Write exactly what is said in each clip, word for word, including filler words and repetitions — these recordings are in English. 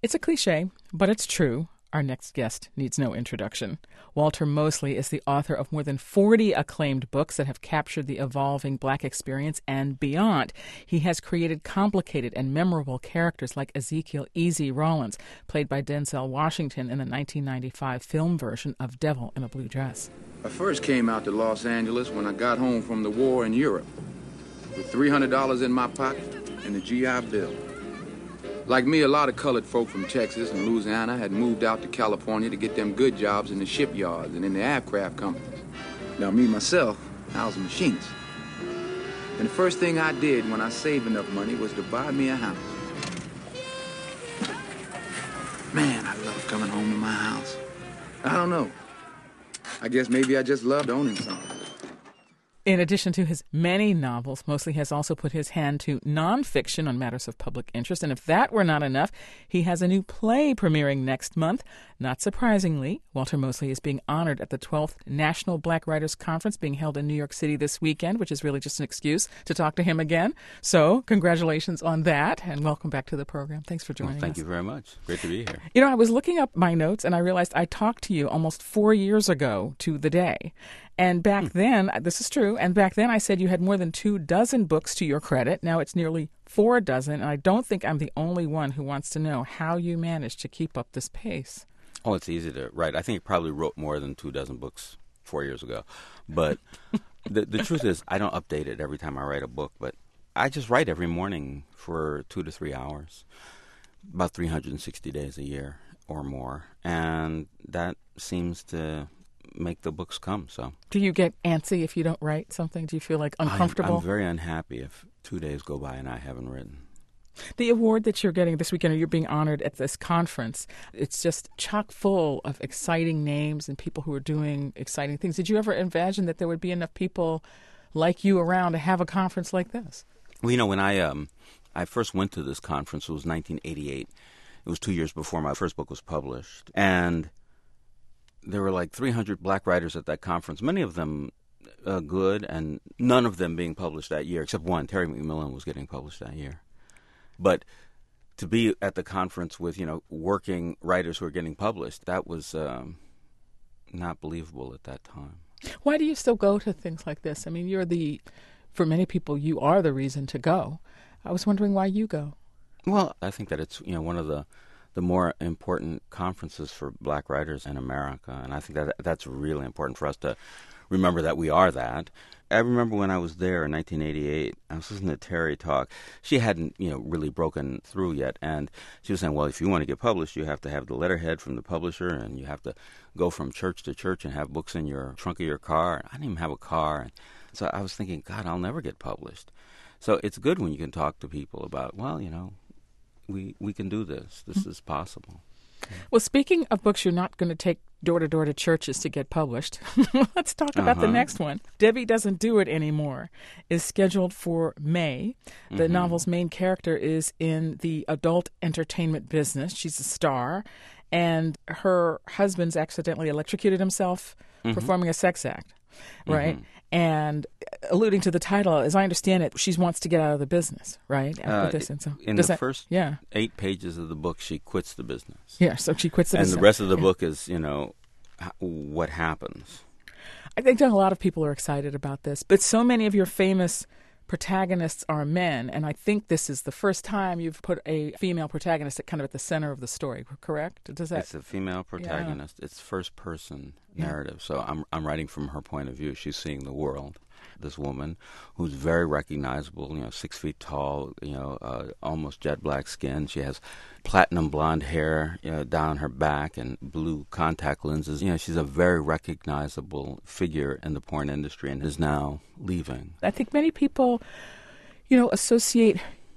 It's a cliche, but it's true. Our next guest needs no introduction. Walter Mosley is the author of more than forty acclaimed books that have captured the evolving Black experience and beyond. He has created complicated and memorable characters like Ezekiel Easy Rollins, played by Denzel Washington in the nineteen ninety-five film version of Devil in a Blue Dress. I first came out to Los Angeles when I got home from the war in Europe with three hundred dollars in my pocket and a G I Bill. Like me, a lot of colored folk from Texas and Louisiana had moved out to California to get them good jobs in the shipyards and in the aircraft companies. Now, me, myself, I was a machinist. And the first thing I did when I saved enough money was to buy me a house. Man, I love coming home to my house. I don't know. I guess maybe I just loved owning something. In addition to his many novels, Mosley has also put his hand to nonfiction on matters of public interest. And if that were not enough, he has a new play premiering next month. Not surprisingly, Walter Mosley is being honored at the twelfth National Black Writers Conference being held in New York City this weekend, which is really just an excuse to talk to him again. So congratulations on that, and welcome back to the program. Thanks for joining well, thank us. Thank you very much. Great to be here. You know, I was looking up my notes, and I realized I talked to you almost four years ago to the day. And back hmm. then, this is true, and back then I said you had more than two dozen books to your credit. Now it's nearly four dozen, and I don't think I'm the only one who wants to know how you managed to keep up this pace. Oh, it's easy to write. I think I probably wrote more than two dozen books four years ago. But the the truth is, I don't update it every time I write a book, but I just write every morning for two to three hours, about three hundred sixty days a year or more, and that seems to make the books come. So, do you get antsy if you don't write something? Do you feel like uncomfortable? I'm, I'm very unhappy if two days go by and I haven't written. The award that you're getting this weekend, or you're being honored at this conference, it's just chock full of exciting names and people who are doing exciting things. Did you ever imagine that there would be enough people like you around to have a conference like this? Well, you know, when I um, I first went to this conference, it was nineteen eighty-eight. It was two years before my first book was published. And there were like three hundred black writers at that conference, many of them uh, good, and none of them being published that year, except one. Terry McMillan was getting published that year. But to be at the conference with, you know, working writers who are getting published, that was um, not believable at that time. Why do you still go to things like this? I mean, you're the, for many people, you are the reason to go. I was wondering why you go. Well, I think that it's, you know, one of the the more important conferences for black writers in America. And I think that that's really important for us to remember that we are that. I remember when I was there in nineteen eighty-eight, I was listening to Terry talk. She hadn't, you know, really broken through yet. And she was saying, well, if you want to get published, you have to have the letterhead from the publisher, and you have to go from church to church and have books in your trunk of your car. I didn't even have a car. And so I was thinking, God, I'll never get published. So it's good when you can talk to people about, well, you know, we, we can do this. This mm-hmm. is possible. Well, speaking of books you're not going to take door-to-door to churches to get published, let's talk about uh-huh. the next one. Debbie Doesn't Do It Anymore is scheduled for May. The mm-hmm. novel's main character is in the adult entertainment business. She's a star, and her husband's accidentally electrocuted himself mm-hmm. performing a sex act, right? Mm-hmm. And alluding to the title, as I understand it, she wants to get out of the business, right? Uh, this. And so, in the that, first yeah. eight pages of the book, she quits the business. Yeah, so she quits the and business. And the rest of the yeah. book is, you know, h- what happens. I think that a lot of people are excited about this, but so many of your famous protagonists are men, and I think this is the first time you've put a female protagonist at kind of at the center of the story, correct? Does that? It's a female protagonist. Yeah. It's first-person narrative, yeah. so I'm I'm writing from her point of view. She's seeing the world. This woman who's very recognizable, you know, six feet tall, you know, uh, almost jet black skin. She has platinum blonde hair, you know, down her back and blue contact lenses. You know, she's a very recognizable figure in the porn industry and is now leaving. I think many people, you know, associate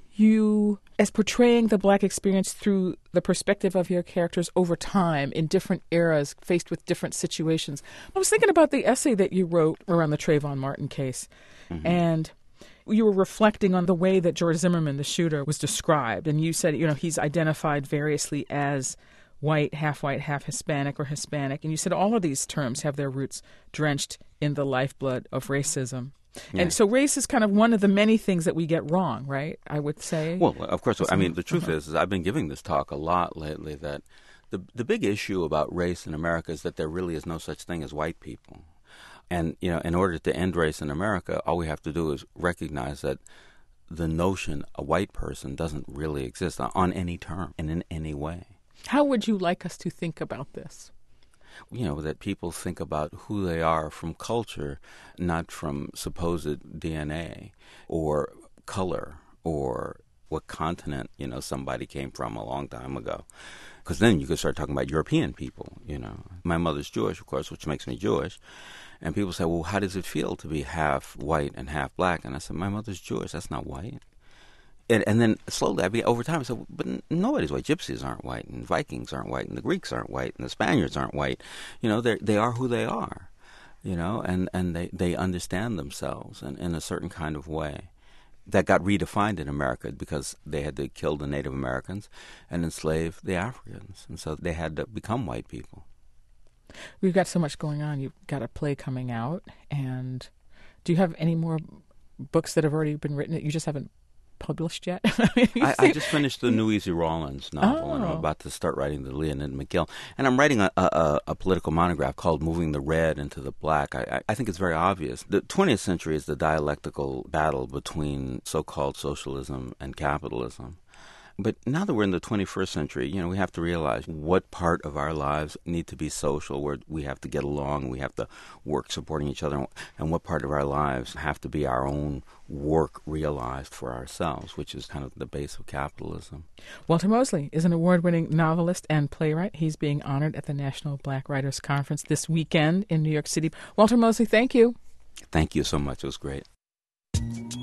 you as portraying the black experience through the perspective of your characters over time in different eras, faced with different situations. I was thinking about the essay that you wrote around the Trayvon Martin case, mm-hmm. and you were reflecting on the way that George Zimmerman, the shooter, was described. And you said, you know, he's identified variously as white, half white, half Hispanic, or Hispanic. And you said all of these terms have their roots drenched in the lifeblood of racism. Yeah. And so race is kind of one of the many things that we get wrong, right? I would say. Well, of course. I mean, the truth uh-huh. is, is, I've been giving this talk a lot lately that the the big issue about race in America is that there really is no such thing as white people. And, you know, in order to end race in America, all we have to do is recognize that the notion a white person doesn't really exist on any term and in any way. How would you like us to think about this? You know, that people think about who they are from culture, not from supposed D N A or color or what continent, you know, somebody came from a long time ago. Because then you could start talking about European people, you know. My mother's Jewish, of course, which makes me Jewish. And people say, well, how does it feel to be half white and half black? And I said, my mother's Jewish. That's not white. And, and then slowly, I mean, over time, I said, but nobody's white. Gypsies aren't white, and Vikings aren't white, and the Greeks aren't white, and the Spaniards aren't white. You know, they they are who they are, you know, and, and they, they understand themselves in, in a certain kind of way that got redefined in America because they had to kill the Native Americans and enslave the Africans. And so they had to become white people. We've got so much going on. You've got a play coming out. And do you have any more books that have already been written that you just haven't published yet? I, I just finished the New Easy Rawlins novel, Oh. and I'm about to start writing the Leonid McGill. And I'm writing a, a, a political monograph called Moving the Red into the Black. I, I think it's very obvious. The twentieth century is the dialectical battle between so-called socialism and capitalism. But now that we're in the twenty-first century, you know, we have to realize what part of our lives need to be social, where we have to get along, we have to work supporting each other, and what part of our lives have to be our own work realized for ourselves, which is kind of the base of capitalism. Walter Mosley is an award-winning novelist and playwright. He's being honored at the National Black Writers Conference this weekend in New York City. Walter Mosley, thank you. Thank you so much. It was great.